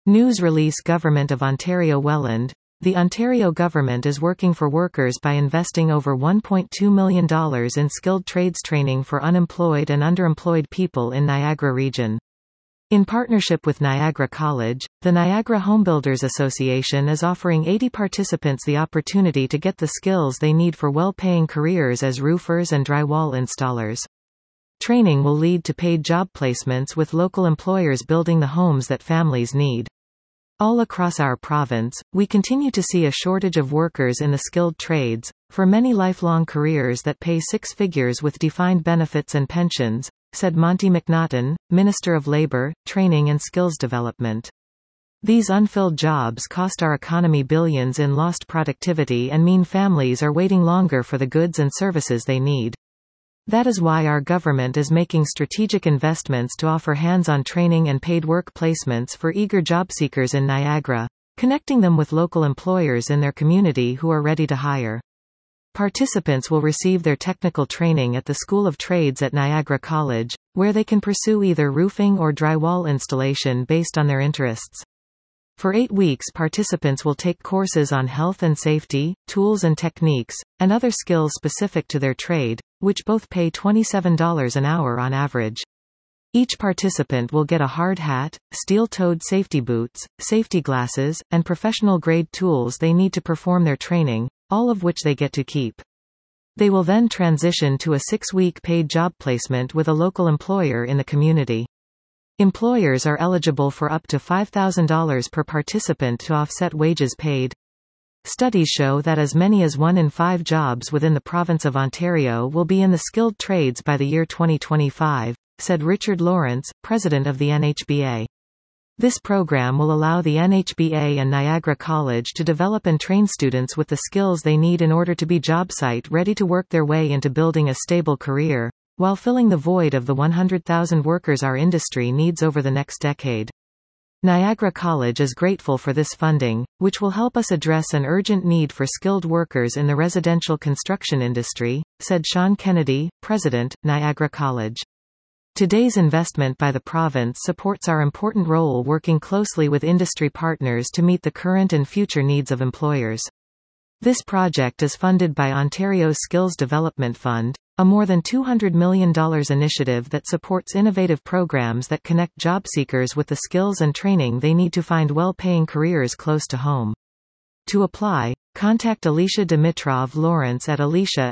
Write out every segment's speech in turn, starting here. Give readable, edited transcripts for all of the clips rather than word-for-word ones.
News release Government of Ontario Welland. The Ontario government is working for workers by investing over $1.2 million in skilled trades training for unemployed and underemployed people in Niagara region. In partnership with Niagara College, the Niagara Homebuilders Association is offering 80 participants the opportunity to get the skills they need for well-paying careers as roofers and drywall installers. Training will lead to paid job placements with local employers building the homes that families need. All across our province, we continue to see a shortage of workers in the skilled trades, for many lifelong careers that pay six figures with defined benefits and pensions, said Monty McNaughton, Minister of Labour, Training and Skills Development. These unfilled jobs cost our economy billions in lost productivity and mean families are waiting longer for the goods and services they need. That is why our government is making strategic investments to offer hands-on training and paid work placements for eager job seekers in Niagara, connecting them with local employers in their community who are ready to hire. Participants will receive their technical training at the School of Trades at Niagara College, where they can pursue either roofing or drywall installation based on their interests. For 8 weeks, participants will take courses on health and safety, tools and techniques, and other skills specific to their trade, which both pay $27 an hour on average. Each participant will get a hard hat, steel-toed safety boots, safety glasses, and professional-grade tools they need to perform their training, all of which they get to keep. They will then transition to a 6-week paid job placement with a local employer in the community. Employers are eligible for up to $5,000 per participant to offset wages paid. Studies show that as many as 1 in 5 jobs within the province of Ontario will be in the skilled trades by the year 2025, said Richard Lawrence, president of the NHBA. This program will allow the NHBA and Niagara College to develop and train students with the skills they need in order to be job site ready to work their way into building a stable career, while filling the void of the 100,000 workers our industry needs over the next decade. Niagara College is grateful for this funding, which will help us address an urgent need for skilled workers in the residential construction industry, said Sean Kennedy, president, Niagara College. Today's investment by the province supports our important role working closely with industry partners to meet the current and future needs of employers. This project is funded by Ontario's Skills Development Fund, a more than $200 million initiative that supports innovative programs that connect job seekers with the skills and training they need to find well-paying careers close to home. To apply, contact Alicia Dimitrov Lawrence at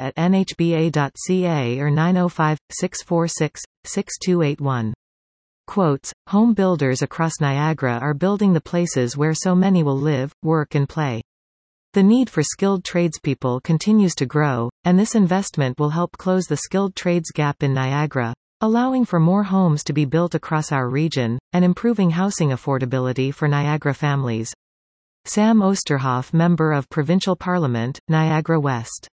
alicia@nhba.ca or 905-646-6281. Quotes, home builders across Niagara are building the places where so many will live, work and play. The need for skilled tradespeople continues to grow, and this investment will help close the skilled trades gap in Niagara, allowing for more homes to be built across our region, and improving housing affordability for Niagara families. Sam Osterhoff, Member of Provincial Parliament, Niagara West.